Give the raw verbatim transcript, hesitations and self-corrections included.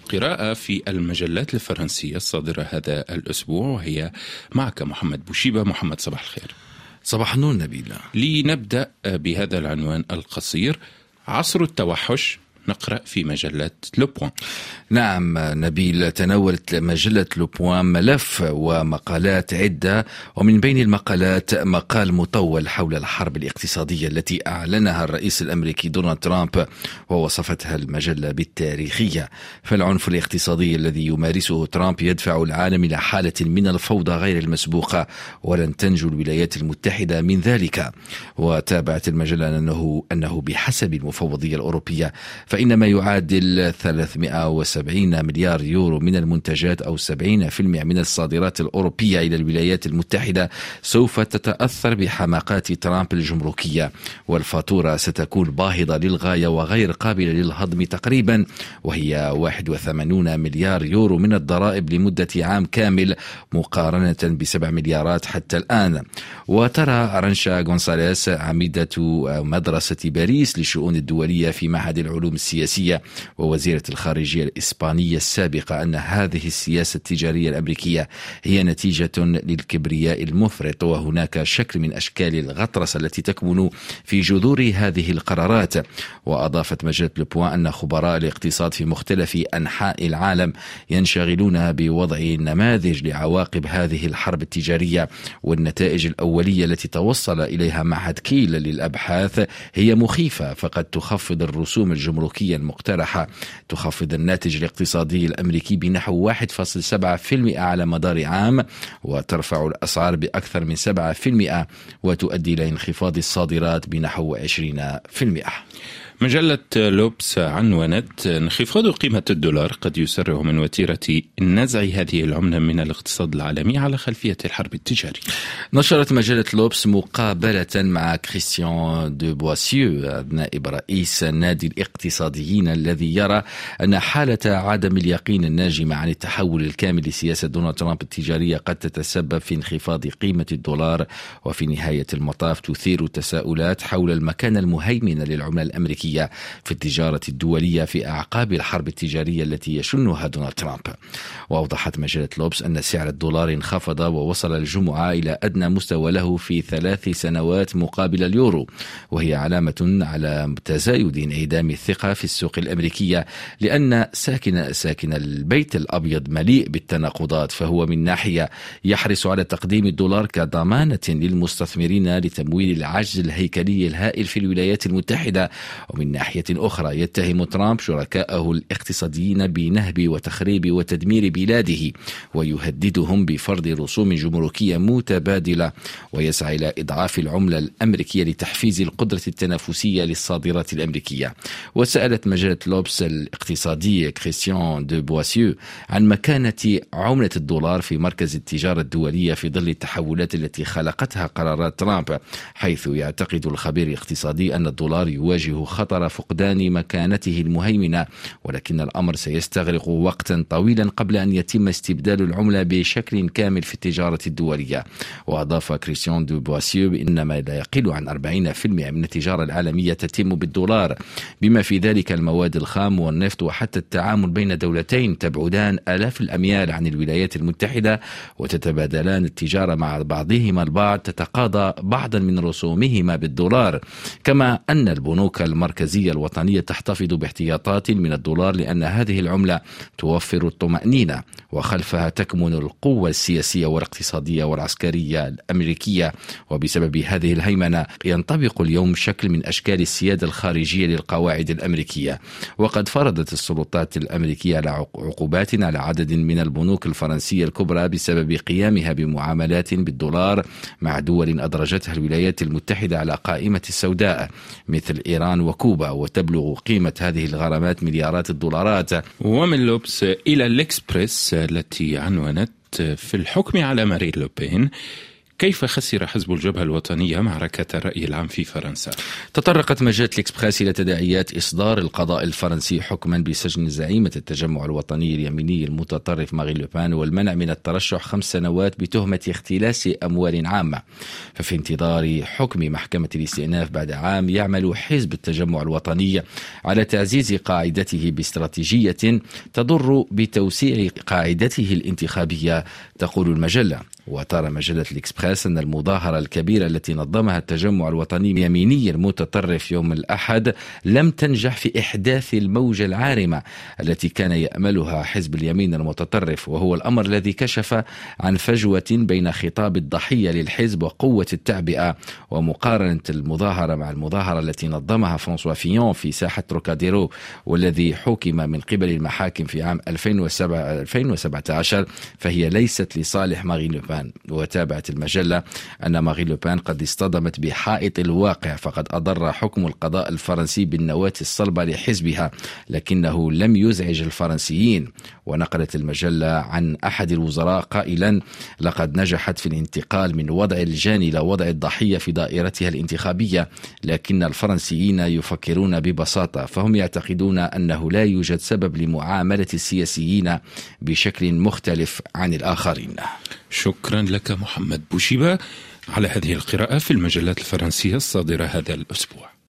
قراءة في المجلات الفرنسية الصادرة هذا الأسبوع، وهي معك محمد بوشيبة. محمد، صباح الخير. صباح النور نبيل. لنبدأ بهذا العنوان القصير: عصر التوحش، نقرأ في مجلة لو بوان. نعم نبيل، تناولت مجلة لو بوان ملف ومقالات عدة، ومن بين المقالات مقال مطول حول الحرب الاقتصادية التي أعلنها الرئيس الأمريكي دونالد ترامب، ووصفتها المجلة بالتاريخية. فالعنف الاقتصادي الذي يمارسه ترامب يدفع العالم إلى حالة من الفوضى غير المسبوقة، ولن تنجو الولايات المتحدة من ذلك. وتابعت المجلة أنه, أنه بحسب المفوضية الأوروبية فإن ما يعادل ثلاثمائة وسبعين مليار يورو من المنتجات أو سبعين بالمئة من الصادرات الأوروبية إلى الولايات المتحدة سوف تتأثر بحماقات ترامب الجمركية، والفاتورة ستكون باهظة للغاية وغير قابلة للهضم تقريبا، وهي واحد وثمانين مليار يورو من الضرائب لمدة عام كامل مقارنة بسبع مليارات حتى الآن. وترى رانشا غونساليس عميدة مدرسة باريس للشؤون الدولية في معهد العلوم السياسية ووزيرة الخارجية الإسبانية السابقة أن هذه السياسة التجارية الأمريكية هي نتيجة للكبرياء المفرط، وهناك شكل من أشكال الغطرسة التي تكمن في جذور هذه القرارات. وأضافت مجلة لو بوان أن خبراء الاقتصاد في مختلف أنحاء العالم ينشغلون بوضع نماذج لعواقب هذه الحرب التجارية، والنتائج الأولية التي توصل إليها معهد كيل للأبحاث هي مخيفة، فقد تخفض الرسوم الجمركية المقترحة، تخفض الناتج الاقتصادي الأمريكي بنحو واحد فاصلة سبعة بالمئة على مدار عام، وترفع الأسعار بأكثر من سبعة بالمئة، وتؤدي إلى انخفاض الصادرات بنحو عشرين بالمئة. مجلة لوبس عنونت: انخفاض قيمة الدولار قد يسرع من وتيرة نزع هذه العملة من الاقتصاد العالمي على خلفية الحرب التجارية. نشرت مجلة لوبس مقابلة مع كريستيان دو بواسيو، نائب رئيس نادي الاقتصاديين، الذي يرى أن حالة عدم اليقين الناجمة عن التحول الكامل لسياسة دونالد ترامب التجارية قد تتسبب في انخفاض قيمة الدولار، وفي نهاية المطاف تثير تساؤلات حول المكانة المهيمنة للعملة الأمريكية في التجارة الدولية في أعقاب الحرب التجارية التي يشنها دونالد ترامب. وأوضحت مجلة لوبس أن سعر الدولار انخفض ووصل الجمعة إلى أدنى مستوى له في ثلاث سنوات مقابل اليورو، وهي علامة على تزايد انعدام الثقة في السوق الأمريكية، لأن ساكن ساكن البيت الأبيض مليء بالتناقضات، فهو من ناحية يحرص على تقديم الدولار كضمانة للمستثمرين لتمويل العجز الهيكلي الهائل في الولايات المتحدة، ومن ناحية أخرى يتهم ترامب شركائه الاقتصاديين بنهب وتخريب وتدمير بلاده، ويهددهم بفرض رسوم جمركية متبادلة، ويسعى إلى إضعاف العملة الأمريكية لتحفيز القدرة التنافسية للصادرات الأمريكية. وسألت مجلة لوبس الاقتصادي كريستيان دو بواسيو عن مكانة عملة الدولار في مركز التجارة الدولية في ظل التحولات التي خلقتها قرارات ترامب، حيث يعتقد الخبير الاقتصادي أن الدولار يواجه خطر فقدان مكانته المهيمنة، ولكن الأمر سيستغرق وقتا طويلا قبل أن يتم استبدال العملة بشكل كامل في التجارة الدولية. وأضاف كريستيان دو بواسيو بأن ما لا يقل عن أربعين بالمئة من التجارة العالمية تتم بالدولار، بما في ذلك المواد الخام والنفط، وحتى التعامل بين دولتين تبعدان آلاف الأميال عن الولايات المتحدة وتتبادلان التجارة مع بعضهما البعض تتقاضى بعضا من رسومهما بالدولار، كما أن البنوك المركزية الوطنية تحتفظ باحتياطات من الدولار لأن هذه العملة توفر الطمأنينة، وخلفها تكمن القوة السياسية والاقتصادية والعسكرية الأمريكية. وبسبب هذه الهيمنة ينطبق اليوم شكل من أشكال السيادة الخارجية للقواعد الأمريكية، وقد فرضت السلطات الأمريكية على عقوبات على عدد من البنوك الفرنسية الكبرى بسبب قيامها بمعاملات بالدولار مع دول أدرجتها الولايات المتحدة على قائمة السوداء مثل إيران وكوبا، وتبلغ قيمة هذه الغرامات مليارات الدولارات. ومن لوبس إلى الإكسبريس التي عنونت: في الحكم على مارين لوبين كيف خسر حزب الجبهة الوطنية معركة الرأي العام في فرنسا؟ تطرقت مجلة الإكسبريس إلى تداعيات إصدار القضاء الفرنسي حكما بسجن زعيمة التجمع الوطني اليميني المتطرف مارين لوبان والمنع من الترشح خمس سنوات بتهمة اختلاس أموال عامة. ففي انتظار حكم محكمة الاستئناف بعد عام يعمل حزب التجمع الوطني على تعزيز قاعدته باستراتيجية تضر بتوسيع قاعدته الانتخابية، تقول المجلة. وترى مجلة الإكسبريس أن المظاهرة الكبيرة التي نظمها التجمع الوطني اليميني المتطرف يوم الأحد لم تنجح في إحداث الموجة العارمة التي كان يأملها حزب اليمين المتطرف، وهو الأمر الذي كشف عن فجوة بين خطاب الضحية للحزب وقوة التعبئة. ومقارنة المظاهرة مع المظاهرة التي نظمها فرانسوا فيون في ساحة تروكاديرو والذي حكم من قبل المحاكم في عام ألفين وسبعة عشر فهي ليست لصالح مارين لوبان. وتابعت المجلة أن مارين لوبان قد اصطدمت بحائط الواقع، فقد أضر حكم القضاء الفرنسي بالنواة الصلبة لحزبها لكنه لم يزعج الفرنسيين. ونقلت المجلة عن أحد الوزراء قائلا: لقد نجحت في الانتقال من وضع الجاني إلى وضع الضحية في دائرتها الانتخابية، لكن الفرنسيين يفكرون ببساطة، فهم يعتقدون أنه لا يوجد سبب لمعاملة السياسيين بشكل مختلف عن الآخرين. شكرا لك محمد بوشيبة على هذه القراءة في المجلات الفرنسية الصادرة هذا الأسبوع.